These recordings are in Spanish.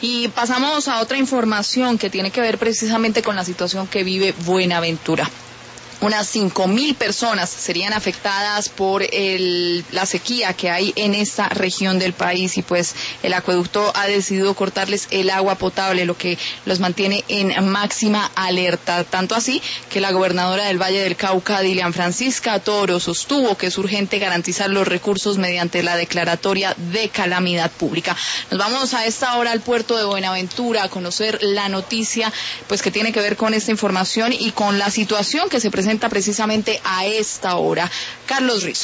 Y pasamos a otra información que tiene que ver precisamente con la situación que vive Buenaventura. Unas 5.000 personas serían afectadas por la sequía que hay en esta región del país, y pues el acueducto ha decidido cortarles el agua potable, lo que los mantiene en máxima alerta. Tanto así que la gobernadora del Valle del Cauca, Dilian Francisca Toro, sostuvo que es urgente garantizar los recursos mediante la declaratoria de calamidad pública. Nos vamos a esta hora al puerto de Buenaventura a conocer la noticia pues que tiene que ver con esta información y con la situación que se presenta precisamente a esta hora. Carlos Rizo.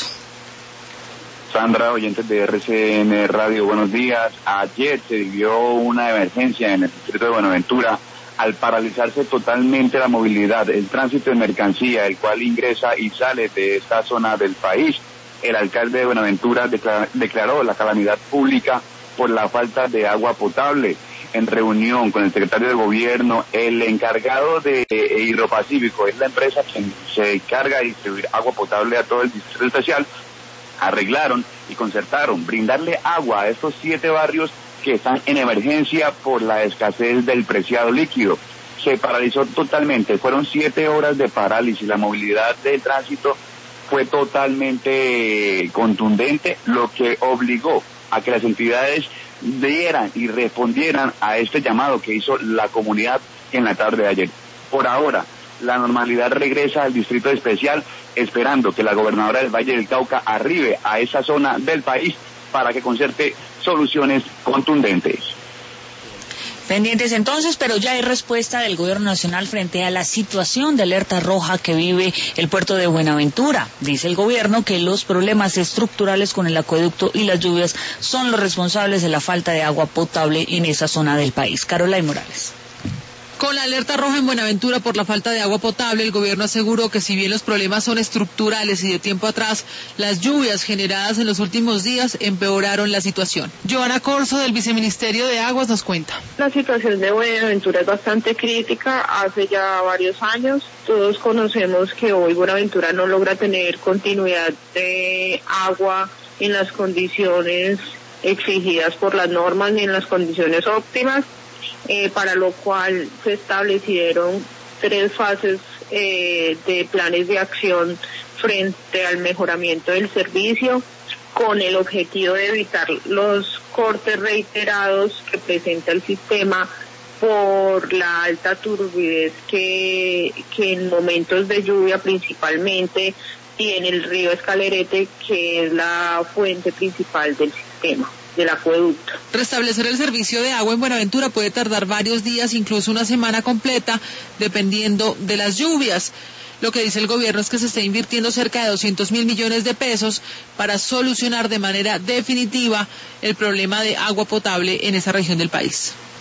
Sandra, oyentes de RCN Radio, buenos días. Ayer se vivió una emergencia en el distrito de Buenaventura al paralizarse totalmente la movilidad, el tránsito de mercancía, el cual ingresa y sale de esta zona del país. El alcalde de Buenaventura declaró la calamidad pública por la falta de agua potable. En reunión con el secretario de gobierno, el encargado de Hidropacífico, es la empresa que se encarga de distribuir agua potable a todo el distrito especial, arreglaron y concertaron brindarle agua a estos 7 barrios que están en emergencia por la escasez del preciado líquido. Se paralizó totalmente, fueron 7 horas de parálisis, la movilidad del tránsito fue totalmente contundente, lo que obligó a que las entidades dieran y respondieran a este llamado que hizo la comunidad en la tarde de ayer. Por ahora, la normalidad regresa al distrito especial, esperando que la gobernadora del Valle del Cauca arribe a esa zona del país para que concerte soluciones contundentes. Pendientes entonces, pero ya hay respuesta del gobierno nacional frente a la situación de alerta roja que vive el puerto de Buenaventura. Dice el gobierno que los problemas estructurales con el acueducto y las lluvias son los responsables de la falta de agua potable en esa zona del país. Caroline Morales. Con la alerta roja en Buenaventura por la falta de agua potable, el gobierno aseguró que si bien los problemas son estructurales y de tiempo atrás, las lluvias generadas en los últimos días empeoraron la situación. Joana Corso, del Viceministerio de Aguas, nos cuenta. La situación de Buenaventura es bastante crítica hace ya varios años. Todos conocemos que hoy Buenaventura no logra tener continuidad de agua en las condiciones exigidas por las normas ni en las condiciones óptimas. Para lo cual se establecieron 3 fases de planes de acción frente al mejoramiento del servicio, con el objetivo de evitar los cortes reiterados que presenta el sistema por la alta turbidez que en momentos de lluvia principalmente tiene el río Escalerete, que es la fuente principal del sistema, del acueducto. Restablecer el servicio de agua en Buenaventura puede tardar varios días, incluso una semana completa, dependiendo de las lluvias. Lo que dice el gobierno es que se está invirtiendo cerca de 200.000 millones de pesos para solucionar de manera definitiva el problema de agua potable en esa región del país.